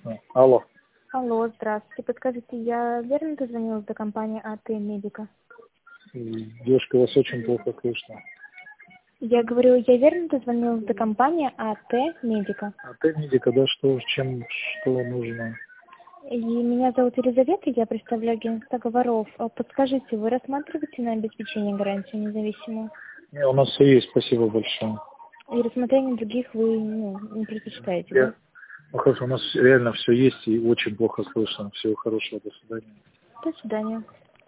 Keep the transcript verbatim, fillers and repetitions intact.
А, Алло. Алло, здравствуйте. Подскажите, я верно дозвонилась до компании АТ Медика? Девушка, вас очень плохо слышно. Я говорю, я верно дозвонилась до компании АТ Медика? АТ Медика, да, что, чем, что нужно? И меня зовут Елизавета, я представляю агентство договоров. А подскажите, вы рассматриваете на обеспечение гарантии независимую? Не, у нас все есть, спасибо большое. И рассмотрение других вы ну, не предпочитаете, Я... да? Ну, хорошо, у нас реально все есть и очень плохо слышно. Всего хорошего, до свидания. До свидания.